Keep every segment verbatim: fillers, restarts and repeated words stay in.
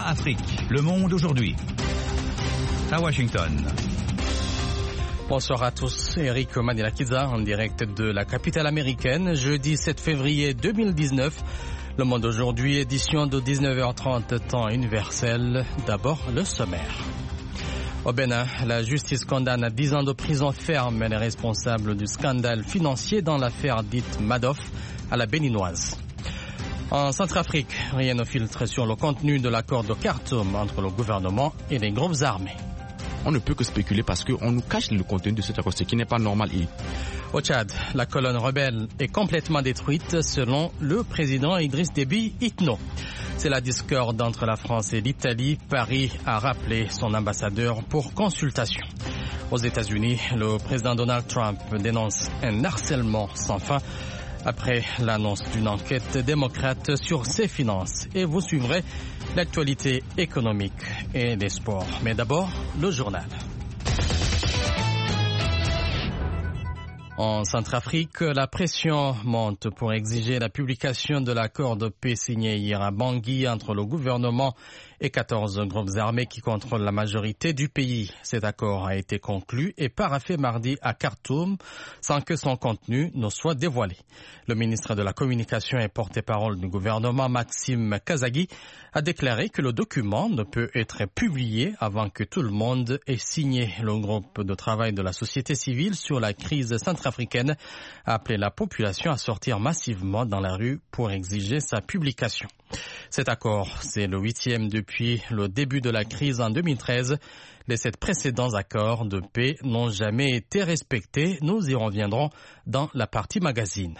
Afrique. Le monde aujourd'hui. À Washington. Bonsoir à tous, Eric Manilakiza en direct de la capitale américaine, jeudi sept février deux mille dix-neuf. Le monde aujourd'hui, édition de dix-neuf heures trente, temps universel. D'abord, le sommaire. Au Bénin, la justice condamne à dix ans de prison ferme les responsables du scandale financier dans l'affaire dite Madoff à la béninoise. En Centrafrique, rien ne filtre sur le contenu de l'accord de Khartoum entre le gouvernement et les groupes armés. On ne peut que spéculer parce qu'on nous cache le contenu de cet accord, ce qui n'est pas normal. Au Tchad, la colonne rebelle est complètement détruite selon le président Idriss Déby Itno. C'est la discorde entre la France et l'Italie. Paris a rappelé son ambassadeur pour consultation. Aux États-Unis, le président Donald Trump dénonce un harcèlement sans fin après l'annonce d'une enquête démocrate sur ses finances. Et vous suivrez l'actualité économique et des sports. Mais d'abord, le journal. En Centrafrique, la pression monte pour exiger la publication de l'accord de paix signé hier à Bangui entre le gouvernement et quatorze groupes armés qui contrôlent la majorité du pays. Cet accord a été conclu et paraphé mardi à Khartoum sans que son contenu ne soit dévoilé. Le ministre de la Communication et porte-parole du gouvernement, Maxime Kazagui, a déclaré que le document ne peut être publié avant que tout le monde ait signé. Le groupe de travail de la société civile sur la crise centrafricaine a appelé la population à sortir massivement dans la rue pour exiger sa publication. Cet accord, c'est le huitième depuis le début de la crise en deux mille treize. Les sept précédents accords de paix n'ont jamais été respectés. Nous y reviendrons dans la partie magazine.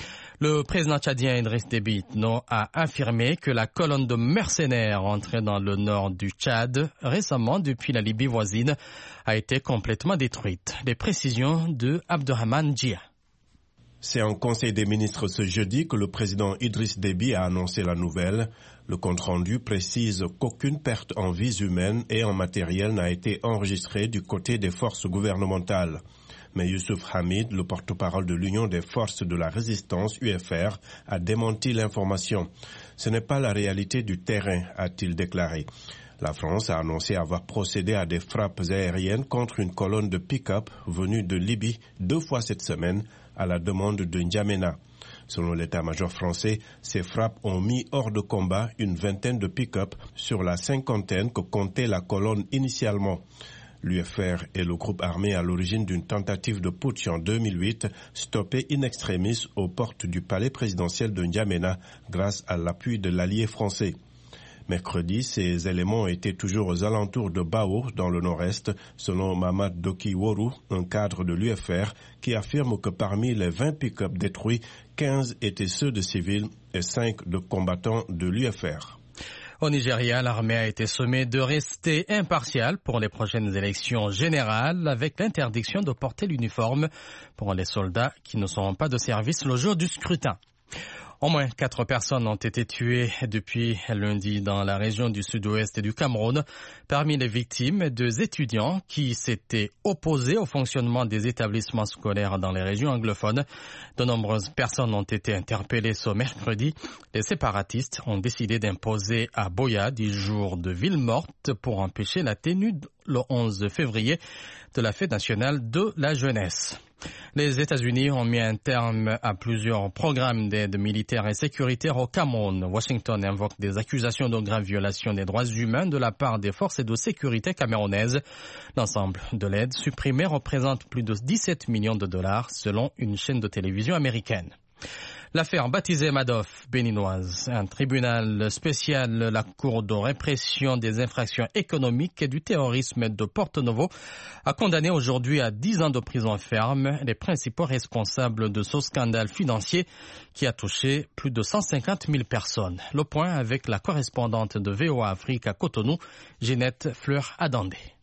Le président tchadien Idriss Déby Itno a affirmé que la colonne de mercenaires entrée dans le nord du Tchad récemment depuis la Libye voisine a été complètement détruite. Les précisions de Abderrahmane Djia. C'est en Conseil des ministres ce jeudi que le président Idriss Déby a annoncé la nouvelle. Le compte-rendu précise qu'aucune perte en vies humaines et en matériel n'a été enregistrée du côté des forces gouvernementales. Mais Youssouf Hamid, le porte-parole de l'Union des forces de la résistance U F R, a démenti l'information. Ce n'est pas la réalité du terrain, a-t-il déclaré. La France a annoncé avoir procédé à des frappes aériennes contre une colonne de pick-up venue de Libye deux fois cette semaine à la demande de N'Djamena. Selon l'état-major français, ces frappes ont mis hors de combat une vingtaine de pick-up sur la cinquantaine que comptait la colonne initialement. L'U F R est le groupe armé à l'origine d'une tentative de putsch en deux mille huit, stoppée in extremis aux portes du palais présidentiel de N'Djamena grâce à l'appui de l'allié français. Mercredi, ces éléments étaient toujours aux alentours de Bao, dans le nord-est, selon Mamad Doki Woru, un cadre de l'U F R, qui affirme que parmi les vingt pick-up détruits, quinze étaient ceux de civils et cinq de combattants de l'U F R. Au Nigeria, l'armée a été sommée de rester impartiale pour les prochaines élections générales avec l'interdiction de porter l'uniforme pour les soldats qui ne seront pas de service le jour du scrutin. Au moins quatre personnes ont été tuées depuis lundi dans la région du sud-ouest du Cameroun. Parmi les victimes, deux étudiants qui s'étaient opposés au fonctionnement des établissements scolaires dans les régions anglophones. De nombreuses personnes ont été interpellées ce mercredi. Les séparatistes ont décidé d'imposer à Boya dix jours de ville morte pour empêcher la tenue le onze février de la fête nationale de la jeunesse. Les États-Unis ont mis un terme à plusieurs programmes d'aide militaire et sécuritaire au Cameroun. Washington invoque des accusations de grave violation des droits humains de la part des forces de sécurité camerounaises. L'ensemble de l'aide supprimée représente plus de dix-sept millions de dollars selon une chaîne de télévision américaine. L'affaire baptisée Madoff béninoise, un tribunal spécial, la Cour de répression des infractions économiques et du terrorisme de Porto Novo, a condamné aujourd'hui à dix ans de prison ferme les principaux responsables de ce scandale financier qui a touché plus de cent cinquante mille personnes. Le point avec la correspondante de V O A Afrique à Cotonou, Ginette Fleur-Adandé.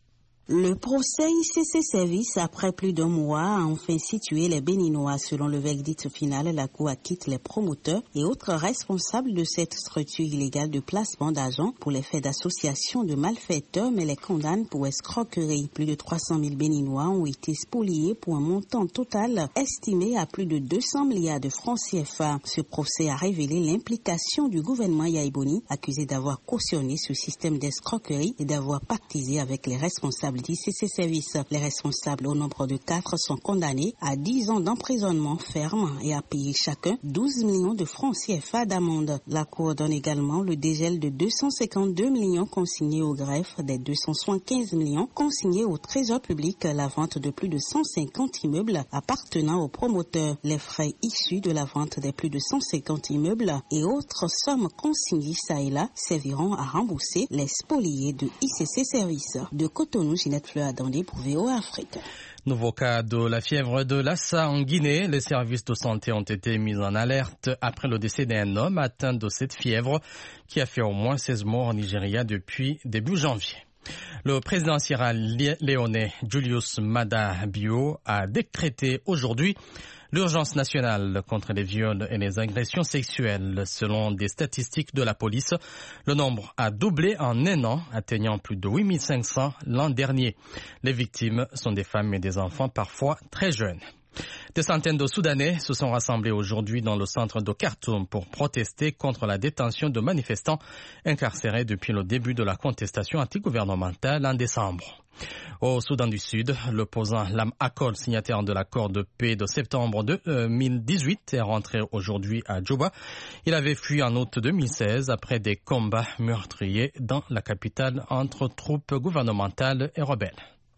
Le procès I C C Services, après plus d'un mois, a enfin situé les Béninois. Selon le verdict final, la Cour acquitte les promoteurs et autres responsables de cette structure illégale de placement d'argent pour les faits d'association de malfaiteurs, mais les condamne pour escroquerie. Plus de trois cent mille Béninois ont été spoliés pour un montant total estimé à plus de deux cents milliards de francs C F A. Ce procès a révélé l'implication du gouvernement Yahya Boni, accusé d'avoir cautionné ce système d'escroquerie et d'avoir pactisé avec les responsables d'I C C Services. Les responsables, au nombre de quatre, sont condamnés à dix ans d'emprisonnement ferme et à payer chacun douze millions de francs C F A d'amende. La Cour donne également le dégel de deux cent cinquante-deux millions consignés au greffe, des deux cent soixante-quinze millions consignés au Trésor public, la vente de plus de cent cinquante immeubles appartenant aux promoteurs, les frais issus de la vente des plus de cent cinquante immeubles et autres sommes consignées ça et là serviront à rembourser les spoliés de I C C Services. De Cotonou, Ginette Fleur-Adandé pour V O A Afrique. Nouveau cas de la fièvre de Lassa en Guinée. Les services de santé ont été mis en alerte après le décès d'un homme atteint de cette fièvre qui a fait au moins seize morts au Nigeria depuis début janvier. Le président sierra-léonais Julius Maada Bio a décrété aujourd'hui l'urgence nationale contre les viols et les agressions sexuelles. Selon des statistiques de la police, le nombre a doublé en un an, atteignant plus de huit mille cinq cents l'an dernier. Les victimes sont des femmes et des enfants, parfois très jeunes. Des centaines de Soudanais se sont rassemblés aujourd'hui dans le centre de Khartoum pour protester contre la détention de manifestants incarcérés depuis le début de la contestation antigouvernementale en décembre. Au Soudan du Sud, l'opposant Lam Akol, signataire de l'accord de paix de septembre deux mille dix-huit, est rentré aujourd'hui à Djouba. Il avait fui en août deux mille seize après des combats meurtriers dans la capitale entre troupes gouvernementales et rebelles.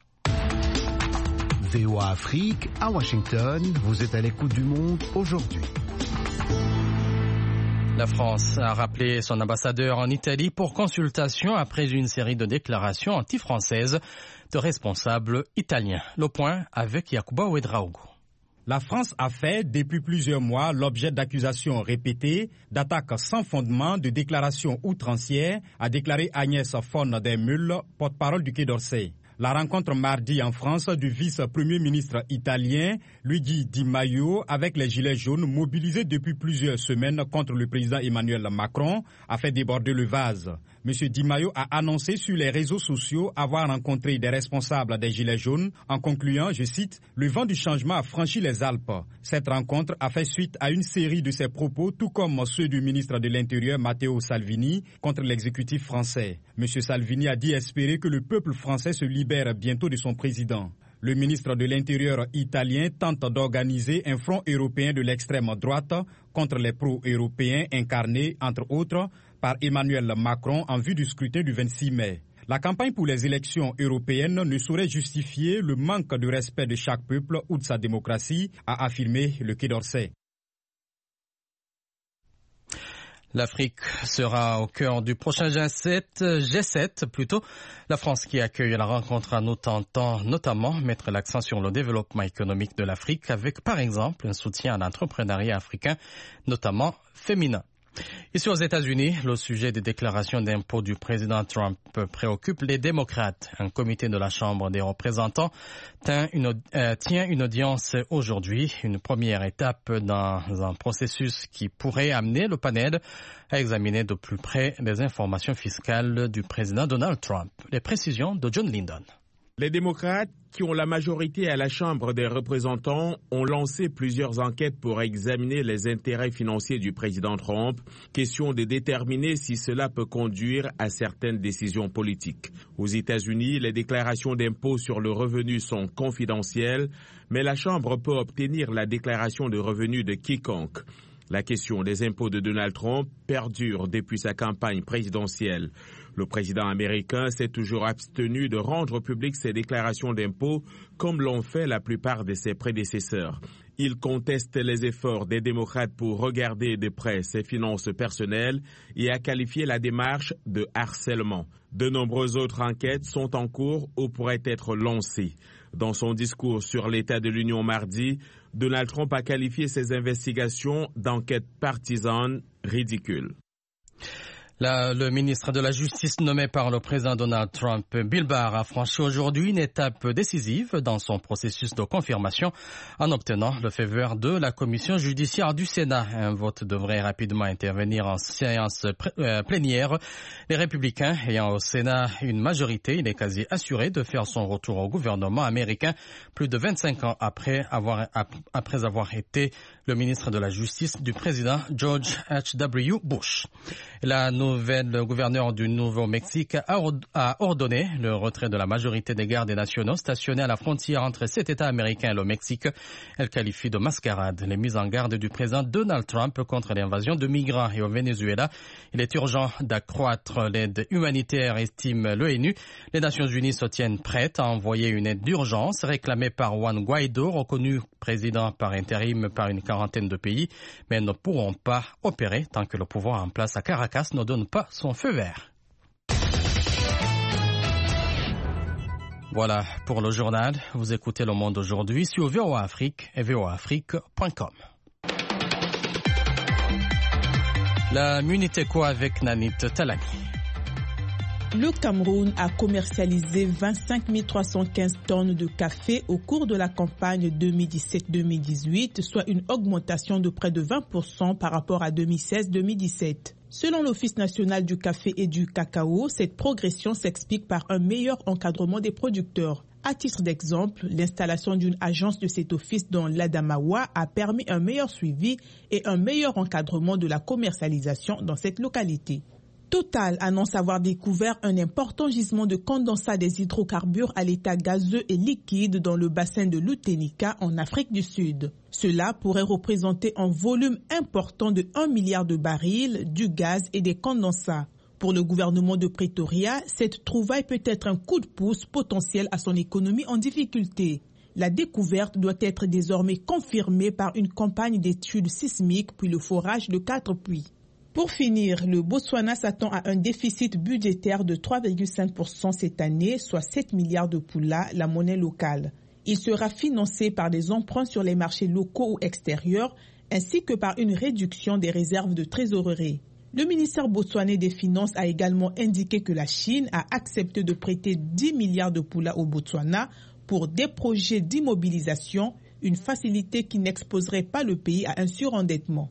V O A Afrique, à Washington, vous êtes à l'écoute du monde aujourd'hui. La France a rappelé son ambassadeur en Italie pour consultation après une série de déclarations anti-françaises de responsables italiens. Le point avec Yacouba Ouedraogo. La France a fait, depuis plusieurs mois, l'objet d'accusations répétées, d'attaques sans fondement, de déclarations outrancières, a déclaré Agnès von der Mühle, porte-parole du Quai d'Orsay. La rencontre mardi en France du vice-premier ministre italien Luigi Di Maio avec les Gilets jaunes mobilisés depuis plusieurs semaines contre le président Emmanuel Macron a fait déborder le vase. M. Di Maio a annoncé sur les réseaux sociaux avoir rencontré des responsables des Gilets jaunes en concluant, je cite, « Le vent du changement a franchi les Alpes ». Cette rencontre a fait suite à une série de ses propos, tout comme ceux du ministre de l'Intérieur Matteo Salvini contre l'exécutif français. M. Salvini a dit espérer que le peuple français se libère bientôt de son président. Le ministre de l'Intérieur italien tente d'organiser un front européen de l'extrême droite contre les pro-européens incarnés, entre autres, par Emmanuel Macron en vue du scrutin du vingt-six mai. La campagne pour les élections européennes ne saurait justifier le manque de respect de chaque peuple ou de sa démocratie, a affirmé le Quai d'Orsay. L'Afrique sera au cœur du prochain G sept, G sept plutôt. La France qui accueille la rencontre en tentant notamment mettre l'accent sur le développement économique de l'Afrique avec par exemple un soutien à l'entrepreneuriat africain, notamment féminin. Ici aux États-Unis, le sujet des déclarations d'impôts du président Trump préoccupe les démocrates. Un comité de la Chambre des représentants tient une, euh, tient une audience aujourd'hui, une première étape dans un processus qui pourrait amener le panel à examiner de plus près les informations fiscales du président Donald Trump. Les précisions de John Lyndon. Les démocrates, qui ont la majorité à la Chambre des représentants, ont lancé plusieurs enquêtes pour examiner les intérêts financiers du président Trump, question de déterminer si cela peut conduire à certaines décisions politiques. Aux États-Unis, les déclarations d'impôts sur le revenu sont confidentielles, mais la Chambre peut obtenir la déclaration de revenus de quiconque. La question des impôts de Donald Trump perdure depuis sa campagne présidentielle. Le président américain s'est toujours abstenu de rendre publiques ses déclarations d'impôts comme l'ont fait la plupart de ses prédécesseurs. Il conteste les efforts des démocrates pour regarder de près ses finances personnelles et a qualifié la démarche de harcèlement. De nombreuses autres enquêtes sont en cours ou pourraient être lancées. Dans son discours sur l'état de l'Union mardi, Donald Trump a qualifié ces investigations d'enquêtes partisanes ridicules. La, le ministre de la Justice nommé par le président Donald Trump, Bill Barr, a franchi aujourd'hui une étape décisive dans son processus de confirmation en obtenant le feu vert de la commission judiciaire du Sénat. Un vote devrait rapidement intervenir en séance plénière. Les républicains ayant au Sénat une majorité, il est quasi assuré de faire son retour au gouvernement américain plus de vingt-cinq ans après avoir, après avoir été le ministre de la Justice du président George H W Bush. La nouvelle gouverneure du Nouveau-Mexique a ordonné le retrait de la majorité des gardes nationaux stationnés à la frontière entre cet État américain et le Mexique. Elle qualifie de mascarade les mises en garde du président Donald Trump contre l'invasion de migrants. Et au Venezuela, il est urgent d'accroître l'aide humanitaire, estime l'ONU. Les Nations Unies se tiennent prêtes à envoyer une aide d'urgence réclamée par Juan Guaido, reconnu président par intérim par une quarantaine de pays, mais ne pourront pas opérer tant que le pouvoir en place à Caracas ne donne pas son feu vert. Voilà pour le journal. Vous écoutez Le Monde aujourd'hui sur V O A Afrique et V O A Afrique point com. La Muniteco avec Nanit Talani. Le Cameroun a commercialisé vingt-cinq mille trois cent quinze tonnes de café au cours de la campagne deux mille dix-sept deux mille dix-huit, soit une augmentation de près de vingt pour cent par rapport à deux mille seize deux mille dix-sept. Selon l'Office national du café et du cacao, cette progression s'explique par un meilleur encadrement des producteurs. À titre d'exemple, l'installation d'une agence de cet office dans l'Adamawa a permis un meilleur suivi et un meilleur encadrement de la commercialisation dans cette localité. Total annonce avoir découvert un important gisement de condensat des hydrocarbures à l'état gazeux et liquide dans le bassin de l'Utenika en Afrique du Sud. Cela pourrait représenter un volume important de un milliard de barils, du gaz et des condensats. Pour le gouvernement de Pretoria, cette trouvaille peut être un coup de pouce potentiel à son économie en difficulté. La découverte doit être désormais confirmée par une campagne d'études sismiques puis le forage de quatre puits. Pour finir, le Botswana s'attend à un déficit budgétaire de trois virgule cinq pour cent cette année, soit sept milliards de pula, la monnaie locale. Il sera financé par des emprunts sur les marchés locaux ou extérieurs, ainsi que par une réduction des réserves de trésorerie. Le ministère botswanais des Finances a également indiqué que la Chine a accepté de prêter dix milliards de pula au Botswana pour des projets d'immobilisation, une facilité qui n'exposerait pas le pays à un surendettement.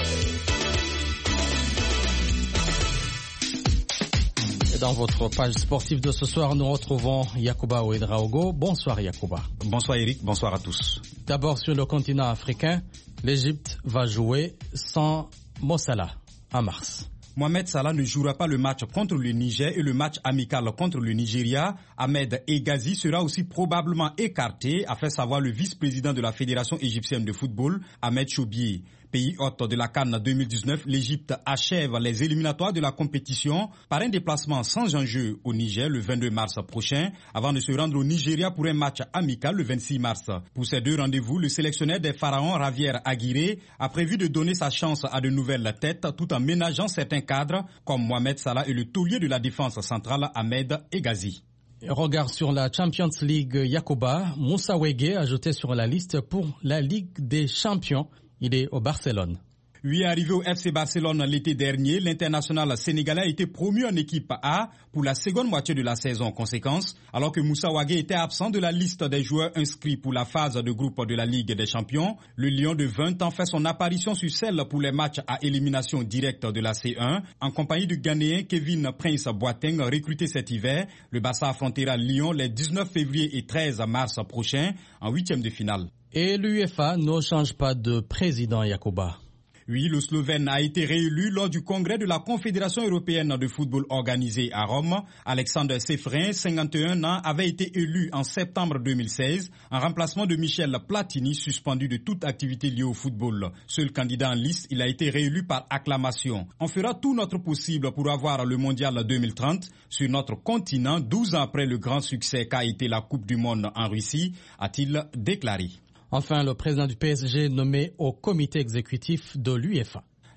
Dans votre page sportive de ce soir, nous retrouvons Yacouba Ouedraogo. Bonsoir Yacouba. Bonsoir Eric, bonsoir à tous. D'abord sur le continent africain, l'Égypte va jouer sans Mo Salah en mars. Mohamed Salah ne jouera pas le match contre le Niger et le match amical contre le Nigeria. Ahmed Egazi sera aussi probablement écarté, a fait savoir le vice-président de la Fédération égyptienne de football, Ahmed Choubié. Pays hôte de la CAN deux mille dix-neuf, l'Égypte achève les éliminatoires de la compétition par un déplacement sans enjeu au Niger le vingt-deux mars prochain, avant de se rendre au Nigeria pour un match amical le vingt-six mars. Pour ces deux rendez-vous, le sélectionneur des Pharaons, Javier Aguirre, a prévu de donner sa chance à de nouvelles têtes tout en ménageant certains cadres comme Mohamed Salah et le taulier de la défense centrale, Ahmed Egazi. Regard sur la Champions League, Yacouba, Moussa Wege ajouté sur la liste pour la Ligue des Champions. Il est au Barcelone. Oui, arrivé au F C Barcelone l'été dernier, l'international sénégalais a été promu en équipe A pour la seconde moitié de la saison. Conséquence, alors que Moussa Wagué était absent de la liste des joueurs inscrits pour la phase de groupe de la Ligue des Champions, le Lion de vingt ans fait son apparition sur celle pour les matchs à élimination directe de la C un. En compagnie du Ghanéen Kevin Prince Boateng, recruté cet hiver, le Barça affrontera Lyon les dix-neuf février et treize mars prochains en huitième de finale. Et l'UEFA ne change pas de président, Yacouba. Oui, le Slovène a été réélu lors du congrès de la Confédération européenne de football organisé à Rome. Alexander Seferin, cinquante et un ans, avait été élu en septembre deux mille seize en remplacement de Michel Platini, suspendu de toute activité liée au football. Seul candidat en liste, il a été réélu par acclamation. On fera tout notre possible pour avoir le mondial deux mille trente sur notre continent, douze ans après le grand succès qu'a été la Coupe du Monde en Russie, a-t-il déclaré. Enfin, le président du P S G nommé au comité exécutif de l'UEFA.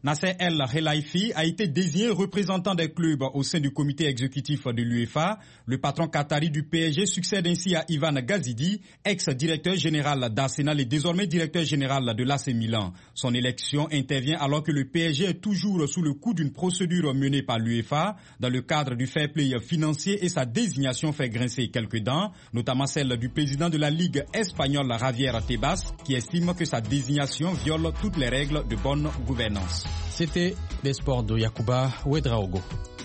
Nasser El Khelaifi a été désigné représentant des clubs au sein du comité exécutif de l'UEFA. Le patron qatari du P S G succède ainsi à Ivan Gazidi, ex-directeur général d'Arsenal et désormais directeur général de l'A C Milan. Son élection intervient alors que le P S G est toujours sous le coup d'une procédure menée par l'UEFA dans le cadre du fair play financier et sa désignation fait grincer quelques dents, notamment celle du président de la Ligue espagnole Javier Tebas, qui estime que sa désignation viole toutes les règles de bonne gouvernance. C'était les sports de Yacouba Ouedraogo.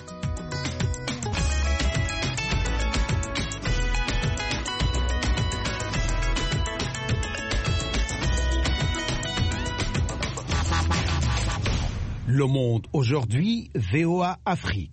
Le Monde aujourd'hui, V O A Afrique.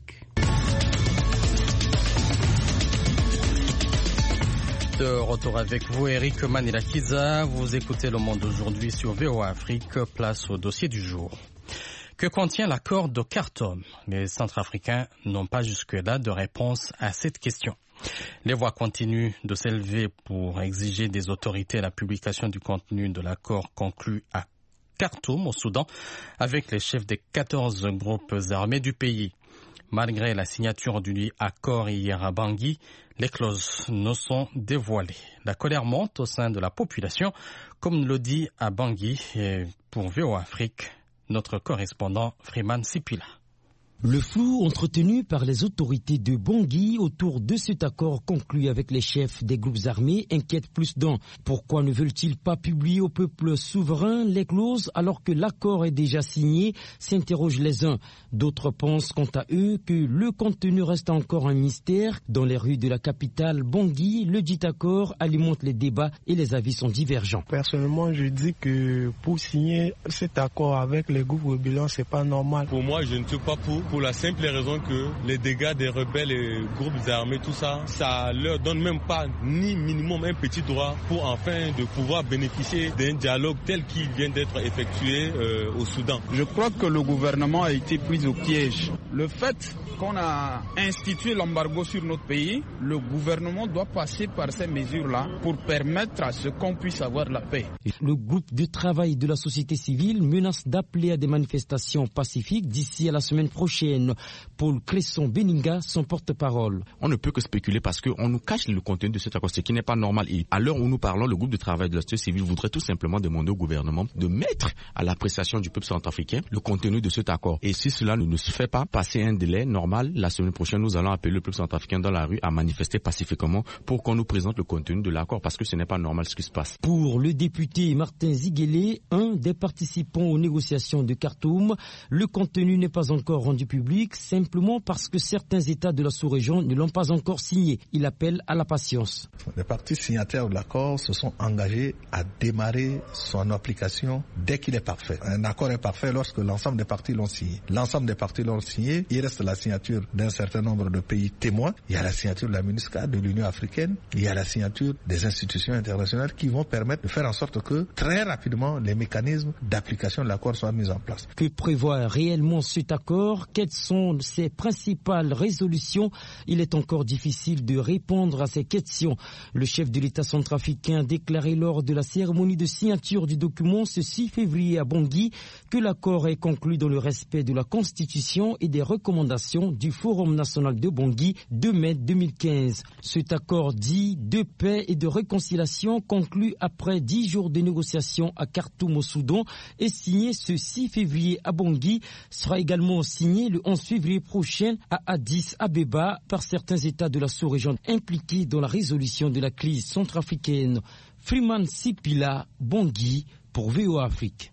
De retour avec vous, Eric Manilakiza. Vous écoutez Le Monde aujourd'hui sur V O A Afrique. Place au dossier du jour. Que contient l'accord de Khartoum? Les Centrafricains n'ont pas jusque-là de réponse à cette question. Les voix continuent de s'élever pour exiger des autorités la publication du contenu de l'accord conclu à Khartoum, au Soudan, avec les chefs des quatorze groupes armés du pays. Malgré la signature du accord hier à Bangui, les clauses ne sont dévoilées. La colère monte au sein de la population, comme le dit à Bangui, et pour V O A Afrique, notre correspondant Freeman Sipila. Le flou entretenu par les autorités de Bangui autour de cet accord conclu avec les chefs des groupes armés inquiète plus d'un. Pourquoi ne veulent-ils pas publier au peuple souverain les clauses alors que l'accord est déjà signé, s'interrogent les uns. D'autres pensent quant à eux que le contenu reste encore un mystère. Dans les rues de la capitale Bangui, le dit accord alimente les débats et les avis sont divergents. Personnellement, je dis que pour signer cet accord avec les groupes rebelles, c'est pas normal. Pour moi, je ne suis pas pour. Pour la simple raison que les dégâts des rebelles et groupes armés, tout ça, ça leur donne même pas ni minimum un petit droit pour enfin de pouvoir bénéficier d'un dialogue tel qu'il vient d'être effectué euh, au Soudan. Je crois que le gouvernement a été pris au piège. Le fait qu'on a institué l'embargo sur notre pays, le gouvernement doit passer par ces mesures-là pour permettre à ce qu'on puisse avoir la paix. Le groupe de travail de la société civile menace d'appeler à des manifestations pacifiques d'ici à la semaine prochaine. Paul Cresson-Beninga, son porte-parole. On ne peut que spéculer parce qu'on nous cache le contenu de cet accord, ce qui n'est pas normal. Et à l'heure où nous parlons, le groupe de travail de la société civile voudrait tout simplement demander au gouvernement de mettre à l'appréciation du peuple centrafricain le contenu de cet accord. Et si cela ne se fait pas, passer un délai normal, la semaine prochaine, nous allons appeler le peuple centrafricain dans la rue à manifester pacifiquement pour qu'on nous présente le contenu de l'accord parce que ce n'est pas normal ce qui se passe. Pour le député Martin Ziguélé, un des participants aux négociations de Khartoum, le contenu n'est pas encore rendu public simplement parce que certains États de la sous-région ne l'ont pas encore signé. Il appelle à la patience. Les parties signataires de l'accord se sont engagés à démarrer son application dès qu'il est parfait. Un accord est parfait lorsque l'ensemble des parties l'ont signé. L'ensemble des parties l'ont signé. Il reste la signature d'un certain nombre de pays témoins. Il y a la signature de la MINUSCA, de l'Union africaine. Il y a la signature des institutions internationales qui vont permettre de faire en sorte que très rapidement les mécanismes d'application de l'accord soient mis en place. Que prévoit réellement cet accord? Quelles sont ses principales résolutions? Il est encore difficile de répondre à ces questions. Le chef de l'État centrafricain a déclaré lors de la cérémonie de signature du document ce six février à Bangui que l'accord est conclu dans le respect de la Constitution et des recommandations du Forum national de Bangui de mai deux mille quinze. Cet accord dit de paix et de réconciliation conclu après dix jours de négociations à Khartoum au Soudan est signé ce six février à Bangui, sera également signé le onze février prochain à Addis Abeba par certains États de la sous-région impliqués dans la résolution de la crise centrafricaine. Freeman Sipila, Bangui pour V O A Afrique.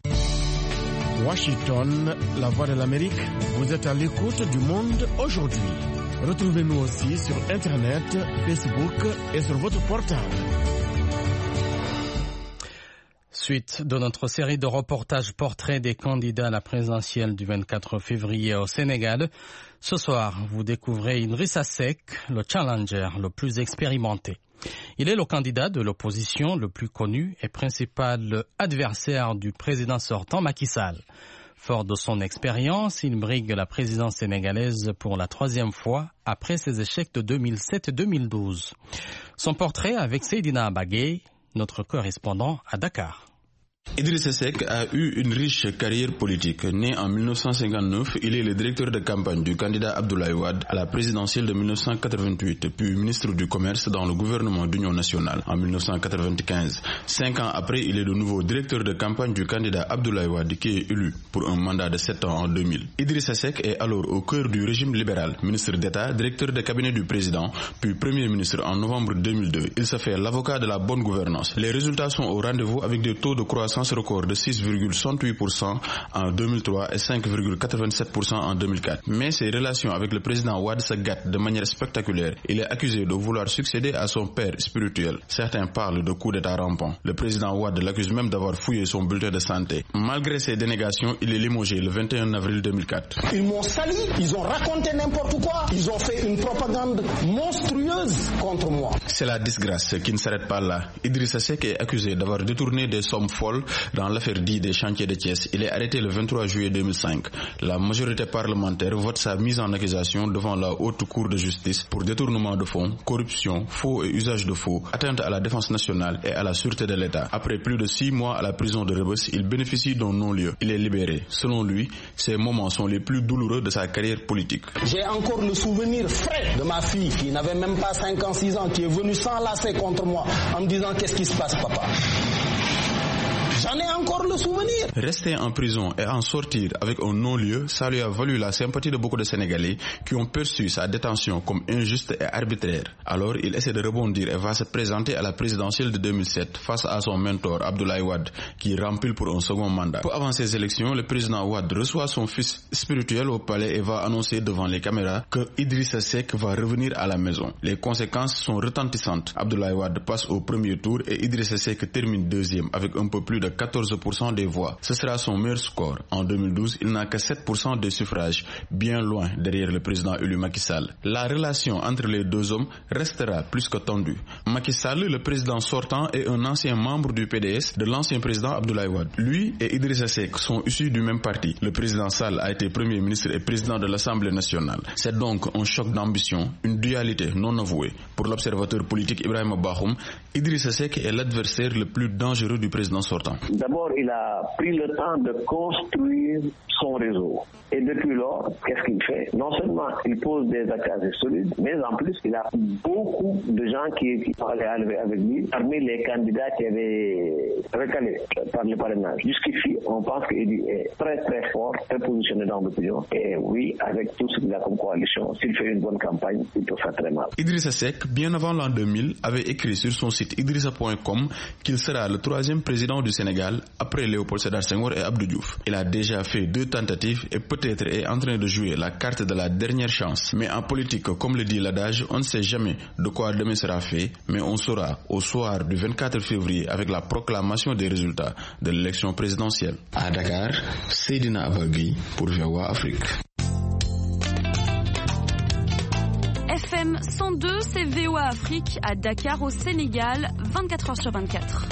Washington, la voix de l'Amérique, vous êtes à l'écoute du Monde aujourd'hui. Retrouvez-nous aussi sur Internet, Facebook et sur votre portable. Suite de notre série de reportages portraits des candidats à la présidentielle du vingt-quatre février au Sénégal, ce soir, vous découvrez Idrissa Seck, le challenger le plus expérimenté. Il est le candidat de l'opposition le plus connu et principal adversaire du président sortant Macky Sall. Fort de son expérience, il brigue la présidence sénégalaise pour la troisième fois après ses échecs de deux mille sept et deux mille douze. Son portrait avec Seydina Abagué, notre correspondant à Dakar. Idrissa Seck a eu une riche carrière politique. Né en mille neuf cent cinquante-neuf, il est le directeur de campagne du candidat Abdoulaye Wade à la présidentielle de mille neuf cent quatre-vingt-huit, puis ministre du Commerce dans le gouvernement d'Union nationale en mille neuf cent quatre-vingt-quinze. Cinq ans après, il est de nouveau directeur de campagne du candidat Abdoulaye Wade qui est élu pour un mandat de sept ans en deux mille. Idrissa Seck est alors au cœur du régime libéral, ministre d'État, directeur de cabinet du président, puis premier ministre en novembre deux mille deux. Il se fait l'avocat de la bonne gouvernance. Les résultats sont au rendez-vous avec des taux de croissance record de six virgule soixante-huit pour cent en deux mille trois et cinq virgule quatre-vingt-sept pour cent en deux mille quatre. Mais ses relations avec le président Wade se gâtent de manière spectaculaire. Il est accusé de vouloir succéder à son père spirituel. Certains parlent de coup d'état rampant. Le président Wade l'accuse même d'avoir fouillé son bulletin de santé. Malgré ses dénégations, il est limogé le vingt et un avril deux mille quatre. Ils m'ont sali, ils ont raconté n'importe quoi, ils ont fait une propagande monstrueuse contre moi. C'est la disgrâce qui ne s'arrête pas là. Idrissa Seck est accusé d'avoir détourné des sommes folles dans l'affaire dite des chantiers de Thiès. Il est arrêté le vingt-trois juillet deux mille cinq. La majorité parlementaire vote sa mise en accusation devant la haute cour de justice pour détournement de fonds, corruption, faux et usage de faux, atteinte à la défense nationale et à la sûreté de l'État. Après plus de six mois à la prison de Rebeuss, il bénéficie d'un non-lieu. Il est libéré. Selon lui, ces moments sont les plus douloureux de sa carrière politique. J'ai encore le souvenir frais de ma fille qui n'avait même pas cinq ans, six ans, qui est venue s'enlacer contre moi en me disant qu'est-ce qui se passe, papa. J'en ai encore le souvenir. Rester en prison et en sortir avec un non-lieu, ça lui a valu la sympathie de beaucoup de Sénégalais qui ont perçu sa détention comme injuste et arbitraire. Alors il essaie de rebondir et va se présenter à la présidentielle de deux mille sept face à son mentor Abdoulaye Wade qui remplit pour un second mandat. Peu avant ces élections, le président Wade reçoit son fils spirituel au palais et va annoncer devant les caméras que Idrissa Seck va revenir à la maison. Les conséquences sont retentissantes. Abdoulaye Wade passe au premier tour et Idrissa Seck termine deuxième avec un peu plus de quatorze pour cent des voix. Ce sera son meilleur score. En deux mille douze, il n'a que sept pour cent des suffrages, bien loin derrière le président élu Macky Sall. La relation entre les deux hommes restera plus que tendue. Macky Sall, le président sortant, est un ancien membre du P D S de l'ancien président Abdoulaye Wade. Lui et Idrissa Seck sont issus du même parti. Le président Sall a été premier ministre et président de l'Assemblée nationale. C'est donc un choc d'ambition, une dualité non avouée. Pour l'observateur politique Ibrahima Bakhoum, Idrissa Seck est l'adversaire le plus dangereux du président sortant. D'abord, il a pris le temps de construire son réseau. Et depuis lors, qu'est-ce qu'il fait? Non seulement il pose des actes solides, mais en plus, il a beaucoup de gens qui, qui sont allés avec lui, parmi les candidats qui avaient recalé par le parrainage. Jusqu'ici, on pense qu'il est très très fort, très positionné dans l'opinion. Et oui, avec tout ce qu'il a comme coalition, s'il fait une bonne campagne, il peut faire très mal. Idrissa Seck, bien avant l'an deux mille, avait écrit sur son site idrissa point com qu'il sera le troisième président du Sénégal après Léopold Sédar Senghor et Abdou Diouf. Il a déjà fait deux tentatives et peut-être est en train de jouer la carte de la dernière chance. Mais en politique, comme le dit l'adage, on ne sait jamais de quoi demain sera fait, mais on saura au soir du vingt-quatre février avec la proclamation des résultats de l'élection présidentielle. À Dakar, Seydina Abagui pour V O A Afrique. F M cent deux, c'est V O A Afrique à Dakar au Sénégal, vingt-quatre heures sur vingt-quatre.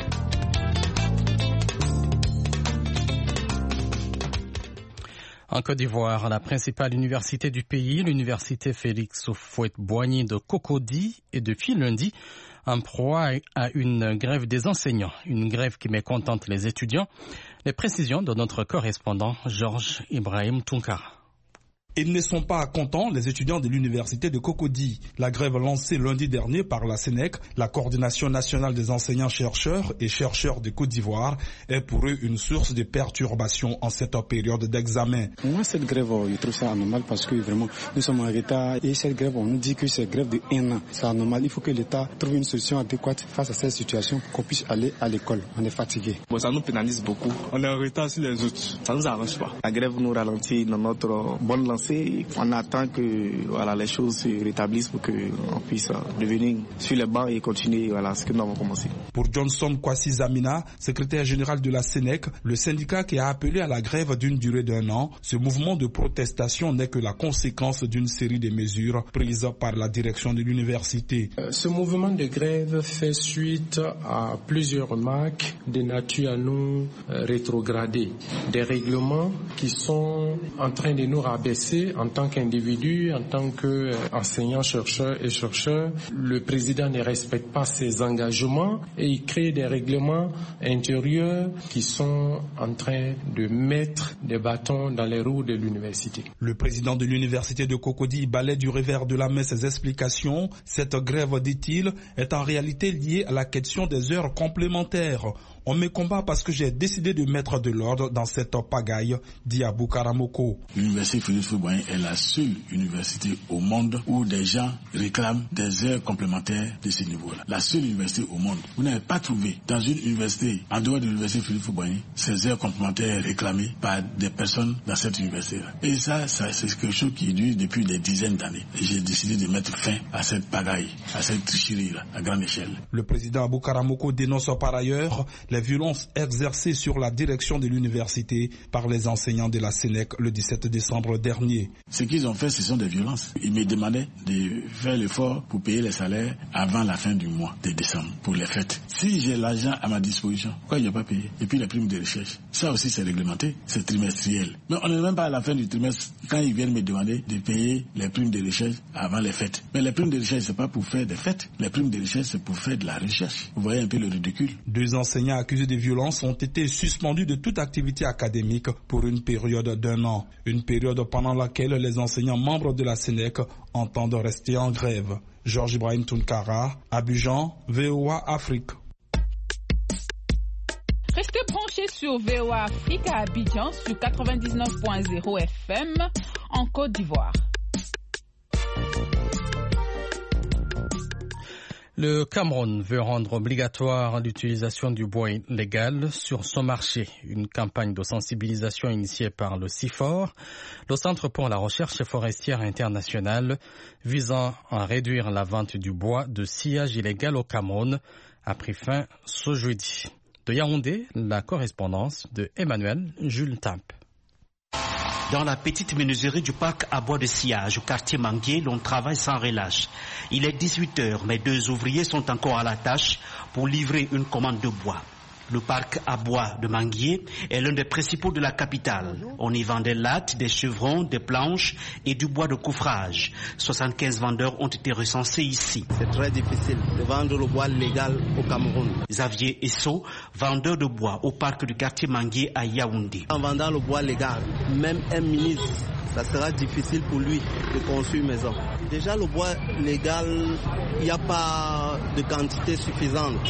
En Côte d'Ivoire, la principale université du pays, l'université Félix Houphouët-Boigny de Cocody, est depuis lundi en proie à une grève des enseignants, une grève qui mécontente les étudiants. Les précisions de notre correspondant Georges Ibrahim Tounkara. Ils ne sont pas contents, les étudiants de l'université de Cocody. La grève lancée lundi dernier par la Sénèc, la coordination nationale des enseignants-chercheurs et chercheurs de Côte d'Ivoire, est pour eux une source de perturbation en cette période d'examen. Moi, cette grève, je trouve ça anormal parce que vraiment, nous sommes en retard et cette grève, on nous dit que c'est grève de un an. C'est anormal, il faut que l'État trouve une solution adéquate face à cette situation pour qu'on puisse aller à l'école. On est fatigué. Bon, ça nous pénalise beaucoup. On est en retard sur les autres. Ça nous arrange pas. La grève nous ralentit dans notre bonne lancée. On attend que voilà, les choses se rétablissent pour qu'on puisse revenir sur les bancs et continuer voilà, ce que nous avons commencé. Pour Johnson Kwasi Zamina, secrétaire général de la Sénèc, le syndicat qui a appelé à la grève d'une durée d'un an, ce mouvement de protestation n'est que la conséquence d'une série de mesures prises par la direction de l'université. Ce mouvement de grève fait suite à plusieurs remarques de nature à nous rétrograder. Des règlements qui sont en train de nous rabaisser organisé en tant qu'individu, en tant qu'enseignant, chercheur et chercheur. Le président ne respecte pas ses engagements et il crée des règlements intérieurs qui sont en train de mettre des bâtons dans les roues de l'université. Le président de l'université de Cocody balaie du revers de la main ses explications. Cette grève, dit-il, est en réalité liée à la question des heures complémentaires. On me combat parce que j'ai décidé de mettre de l'ordre dans cette pagaille, dit Abou Karamoko. L'université Félix Houphouët-Boigny est la seule université au monde où des gens réclament des heures complémentaires de ce niveau-là. La seule université au monde. Vous n'avez pas trouvé dans une université, en dehors de l'université Félix Houphouët-Boigny, ces heures complémentaires réclamées par des personnes dans cette université-là. Et ça, ça c'est quelque chose qui dure depuis des dizaines d'années. Et j'ai décidé de mettre fin à cette pagaille, à cette tricherie-là, à grande échelle. Le président Abou Karamoko dénonce par ailleurs les violences exercées sur la direction de l'université par les enseignants de la Sénèque le dix-sept décembre dernier. Ce qu'ils ont fait, ce sont des violences. Ils me demandaient de faire l'effort pour payer les salaires avant la fin du mois de décembre, pour les fêtes. Si j'ai l'argent à ma disposition, pourquoi je n'ai pas payé? Et puis les primes de recherche. Ça aussi, c'est réglementé, c'est trimestriel. Mais on n'est même pas à la fin du trimestre quand ils viennent me demander de payer les primes de recherche avant les fêtes. Mais les primes de recherche, c'est pas pour faire des fêtes. Les primes de recherche, c'est pour faire de la recherche. Vous voyez un peu le ridicule. Deux enseignants accusés de violence ont été suspendus de toute activité académique pour une période d'un an. Une période pendant laquelle les enseignants membres de la Sénèque entendent rester en grève. Georges Ibrahim Tounkara, Abidjan, V O A Afrique. Restez branchés sur V O A Afrique à Abidjan sur quatre-vingt-dix-neuf point zéro F M en Côte d'Ivoire. Le Cameroun veut rendre obligatoire l'utilisation du bois légal sur son marché. Une campagne de sensibilisation initiée par le CIFOR, le Centre pour la recherche forestière internationale, visant à réduire la vente du bois de sciage illégal au Cameroun, a pris fin ce jeudi. De Yaoundé, la correspondance de Emmanuel Jules Tamp. Dans la petite menuiserie du parc à bois de sciage au quartier Manguier, l'on travaille sans relâche. Il est dix-huit heures, mais deux ouvriers sont encore à la tâche pour livrer une commande de bois. Le parc à bois de Manguier est l'un des principaux de la capitale. On y vend des lattes, des chevrons, des planches et du bois de coffrage. soixante-quinze vendeurs ont été recensés ici. C'est très difficile de vendre le bois légal au Cameroun. Xavier Esso, vendeur de bois au parc du quartier Manguier à Yaoundé. En vendant le bois légal, même un ministre, ça sera difficile pour lui de construire une maison. Déjà le bois légal, il n'y a pas de quantité suffisante.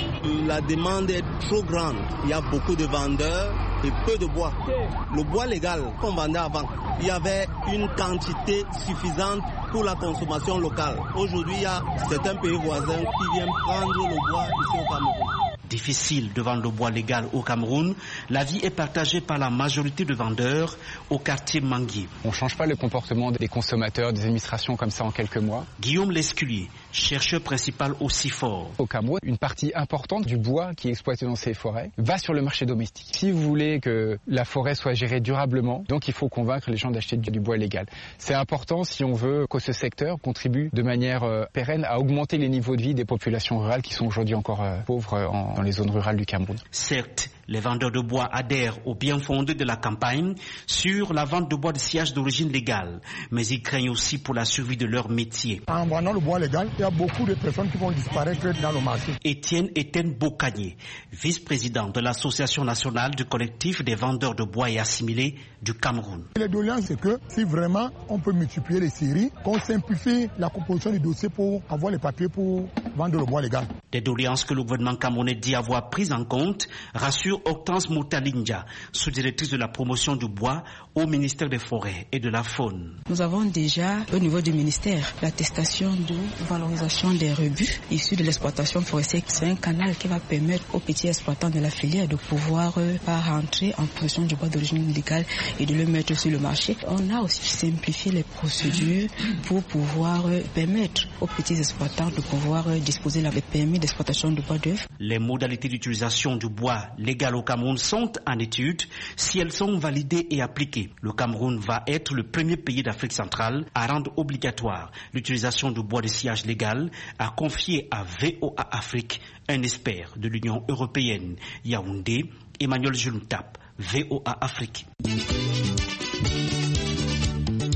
La demande est trop grande. Il y a beaucoup de vendeurs et peu de bois. Le bois légal qu'on vendait avant, il y avait une quantité suffisante pour la consommation locale. Aujourd'hui, il y a certains pays voisins qui viennent prendre le bois ici au Cameroun. Difficile de vendre le bois légal au Cameroun, l'avis est partagé par la majorité de vendeurs au quartier Manguier. On ne change pas le comportement des consommateurs, des administrations comme ça en quelques mois. Guillaume Lesculier, chercheur principal au CIFOR. Au Cameroun, une partie importante du bois qui est exploité dans ces forêts va sur le marché domestique. Si vous voulez que la forêt soit gérée durablement, donc il faut convaincre les gens d'acheter du bois légal. C'est important si on veut que ce secteur contribue de manière euh, pérenne à augmenter les niveaux de vie des populations rurales qui sont aujourd'hui encore euh, pauvres euh, en dans les zones rurales du Cameroun. Certes, les vendeurs de bois adhèrent au bien fondé de la campagne sur la vente de bois de sciage d'origine légale, mais ils craignent aussi pour la survie de leur métier. En vendant le bois légal, il y a beaucoup de personnes qui vont disparaître dans le marché. Étienne Etienne Bocagné, vice-président de l'Association nationale du collectif des vendeurs de bois et assimilés du Cameroun. Les doléances, c'est que si vraiment on peut multiplier les séries, qu'on simplifie la composition du dossier pour avoir les papiers pour vendre le bois légal. Des doléances que le gouvernement camerounais dit avoir prises en compte, rassure Hortense Moutalindia, sous-directrice de la promotion du bois au ministère des Forêts et de la Faune. Nous avons déjà au niveau du ministère l'attestation de valorisation des rebuts issus de l'exploitation forestière. C'est un canal qui va permettre aux petits exploitants de la filière de pouvoir euh, pas rentrer en possession du bois d'origine légale et de le mettre sur le marché. On a aussi simplifié les procédures pour pouvoir euh, permettre aux petits exploitants de pouvoir euh, disposer des permis d'exploitation de bois d'œuvre. Les modalités d'utilisation du bois légal au Cameroun sont en étude. Si elles sont validées et appliquées, le Cameroun va être le premier pays d'Afrique centrale à rendre obligatoire l'utilisation du bois de sciage légal, a confié à V O A Afrique un expert de l'Union européenne. Yaoundé, Emmanuel Juntap, V O A Afrique.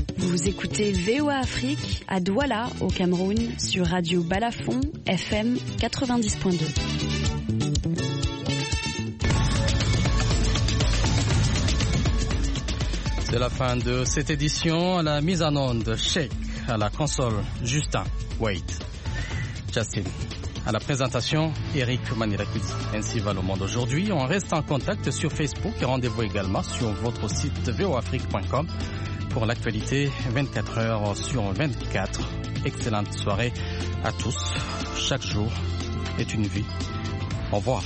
Vous écoutez V O A Afrique à Douala, au Cameroun, sur Radio Balafon, F M quatre-vingt-dix point deux. C'est la fin de cette édition. À la mise en onde, Sheikh. À la console, Justin. Wait. Justin. À la présentation, Eric Manirakudi. Ainsi va le monde aujourd'hui. On reste en contact sur Facebook et rendez-vous également sur votre site v o afrique point com pour l'actualité vingt-quatre heures sur vingt-quatre. Excellente soirée à tous. Chaque jour est une vie. Au revoir.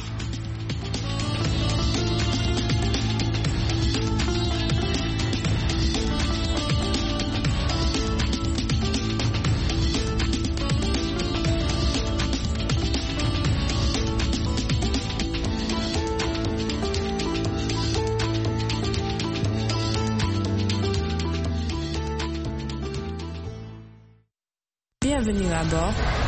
Bienvenue à bord.